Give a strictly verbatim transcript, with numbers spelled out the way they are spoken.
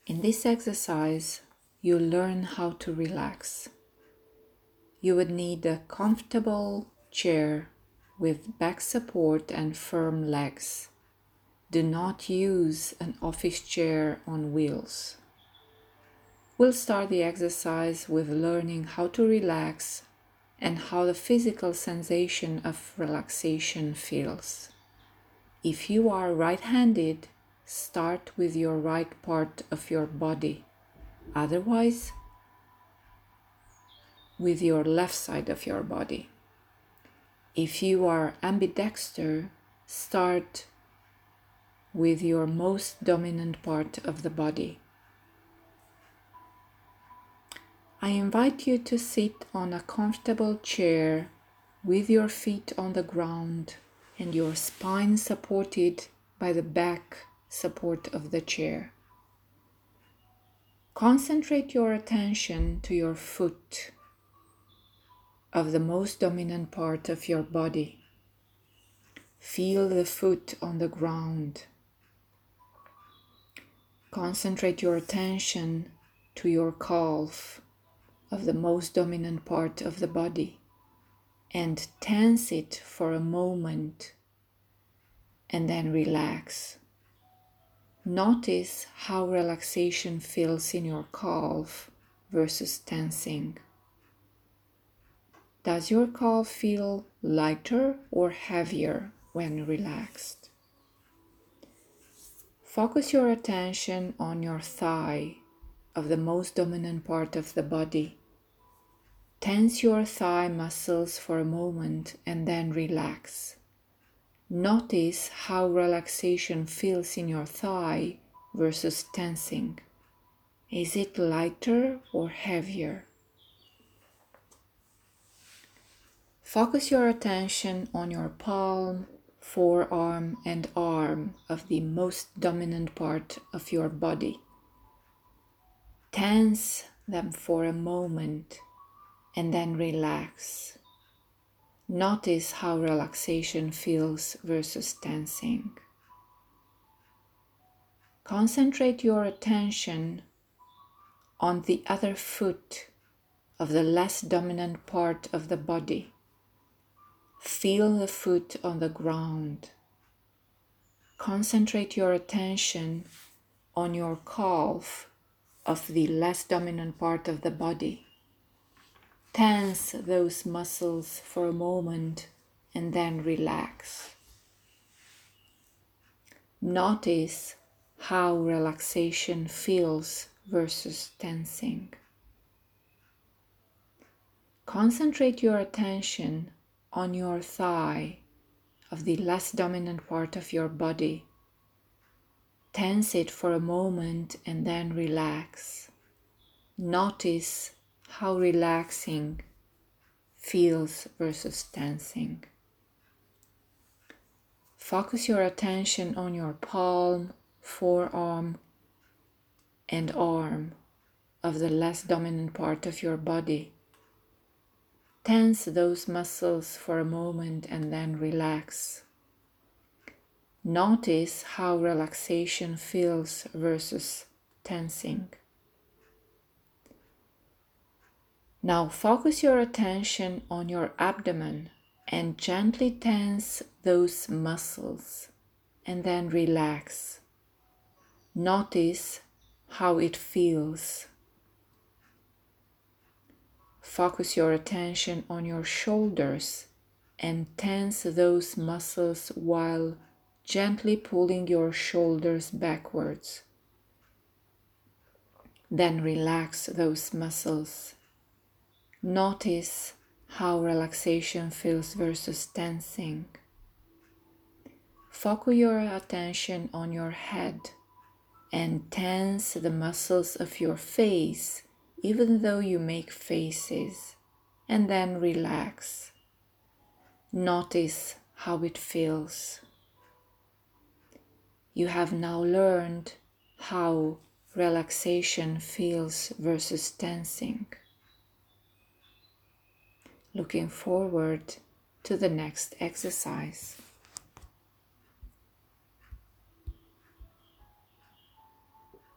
In this exercise, you learn how to relax. You would need a comfortable chair with back support and firm legs. Do not use an office chair on wheels. We'll start the exercise with learning how to relax and how the physical sensation of relaxation feels. If you are right-handed, start with your right part of your body. Otherwise, with your left side of your body. If you are ambidexter, start with your most dominant part of the body. I invite you to sit on a comfortable chair with your feet on the ground and your spine supported by the back support of the chair. Concentrate your attention to your foot of the most dominant part of your body. Feel the foot on the ground. Concentrate your attention to your calf of the most dominant part of the body and tense it for a moment and then relax. Notice how relaxation feels in your calf versus tensing. Does your calf feel lighter or heavier when relaxed? Focus your attention on your thigh of the most dominant part of the body. Tense your thigh muscles for a moment and then relax. Notice how relaxation feels in your thigh versus tensing. Is it lighter or heavier? Focus your attention on your palm, forearm, and arm of the most dominant part of your body. Tense them for a moment and then relax. Notice how relaxation feels versus tensing. Concentrate your attention on the other foot of the less dominant part of the body. Feel the foot on the ground. Concentrate your attention on your calf of the less dominant part of the body. Tense those muscles for a moment and then relax. Notice how relaxation feels versus tensing. Concentrate your attention on your thigh of the less dominant part of your body. Tense it for a moment and then relax. Notice how relaxing feels versus tensing. Focus your attention on your palm, forearm, and arm of the less dominant part of your body. Tense those muscles for a moment and then relax. Notice how relaxation feels versus tensing. Now focus your attention on your abdomen and gently tense those muscles and then relax. Notice how it feels. Focus your attention on your shoulders and tense those muscles while gently pulling your shoulders backwards. Then relax those muscles. Notice how relaxation feels versus tensing. Focus your attention on your head and tense the muscles of your face, even though you make faces, and then relax. Notice how it feels. You have now learned how relaxation feels versus tensing. Looking forward to the next exercise.